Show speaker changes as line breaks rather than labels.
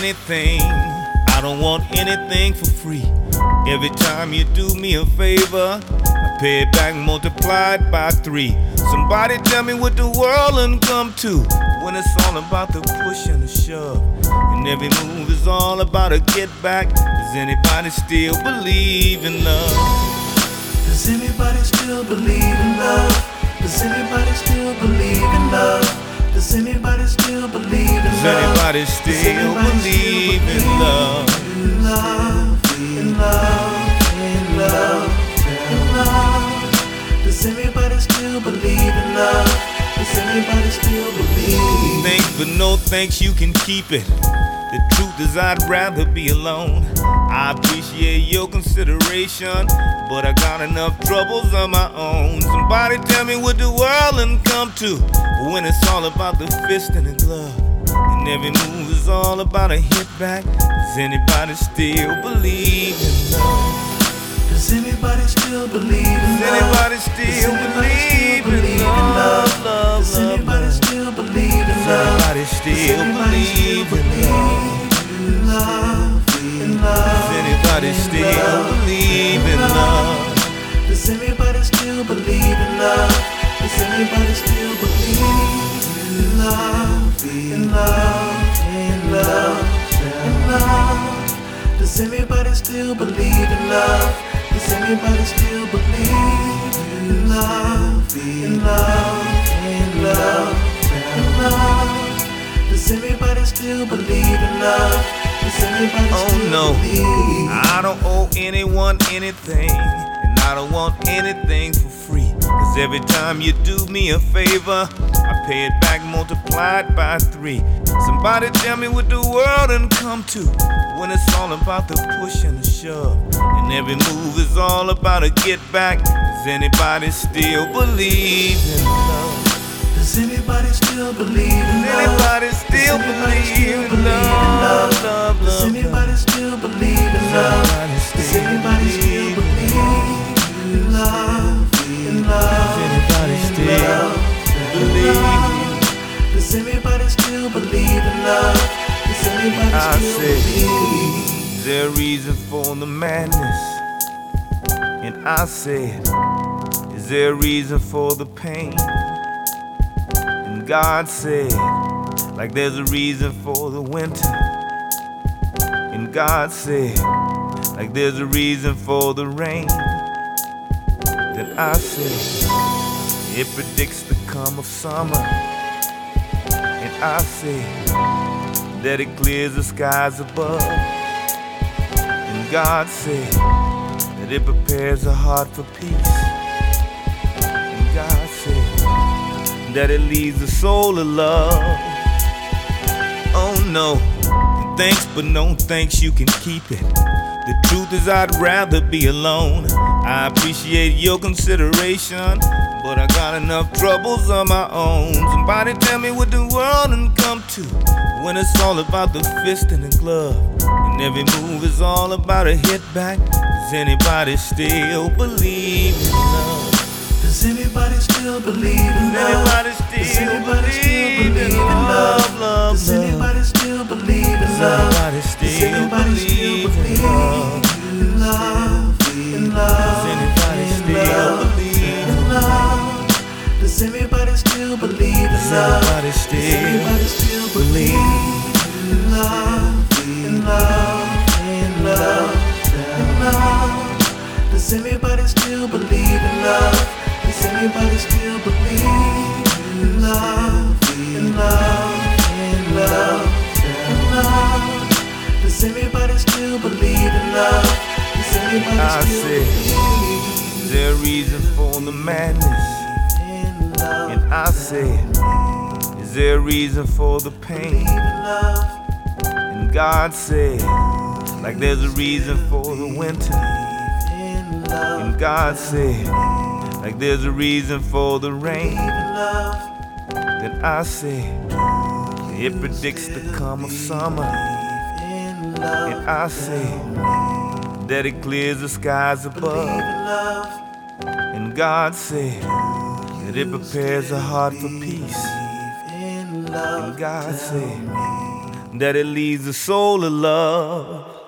anything. I don't want anything for free. Every time you do me a favor, I pay it back multiplied by 3. Somebody tell me what the world done come to, when it's all about the push and the shove, and every move is all about a get back. Does anybody still believe in love?
Does anybody still believe in love? Does anybody still believe in love? Does anybody still believe in love?
Does anybody still believe in love?
In love, in love, in love, in love. Does anybody still believe in love? Does anybody still believe?
Thanks but no thanks, you can keep it. The truth is I'd rather be alone. I appreciate your consideration, but I got enough troubles of my own. Somebody tell me what the world done come to, when it's all about the fist and the glove, and every move is all about a hit back. Does anybody still believe in love?
Does anybody still believe in love?
Does anybody still believe in love?
Does anybody still believe in love?
Does anybody still believe in love?
In love,
Does anybody still believe in love?
does anybody still believe in love? Does anybody still believe in love? In love, in love, in love. Does anybody still believe in love? Does anybody still believe in love? In love, in love, in love. Does anybody still believe in love? Does anybody still believe?
I don't owe anyone anything, and I don't want anything for free. Cause every time you do me a favor, I pay it back multiplied by 3. Somebody tell me what the world done come to, when it's all about the push and the shove, and every move is all about a get back. Does anybody still believe in love?
Does anybody still believe in love?
Does anybody still believe in love?
Does anybody still believe in love? Does anybody still believe in love? In love,
Does anybody still believe?
Does anybody still believe in love? Does anybody
I
still
said,
believe?
is there a reason for the madness? And I said, is there a reason for the pain? And God said, like there's a reason for the winter. And God said, like there's a reason for the rain. Then I said, it predicts the come of summer. And I said, that it clears the skies above. And God said that it prepares the heart for peace. And God said that it leads the soul to love. Oh no, and thanks but no thanks, you can keep it. The truth is I'd rather be alone. I appreciate your consideration, but I got enough troubles of my own. Somebody tell me what the world done come to, when it's all about the fist and the glove, and every move is all about a hit back. Does anybody still believe in love?
Does anybody still believe in love?
Does anybody still believe in love?
Does anybody still believe in love? Does anybody still believe in love? In love,
Does anybody still believe in
love? Does anybody still believe in love?
Does anybody still believe
in love? In love, in love, in love. Does anybody still believe in love? Does anybody still believe in love? In love, in love, in love. Does anybody still believe in love? Does anybody
I
still
said,
believe
is there a reason for the madness?
in love?
And I said, is there a reason for the pain? And God said, like there's a reason for the winter. And God said, like there's a reason for the rain. Then I said, it predicts the come of summer. And I said, that it clears the skies above. And God said that it prepares a heart for peace. And God said that it leads the soul to love.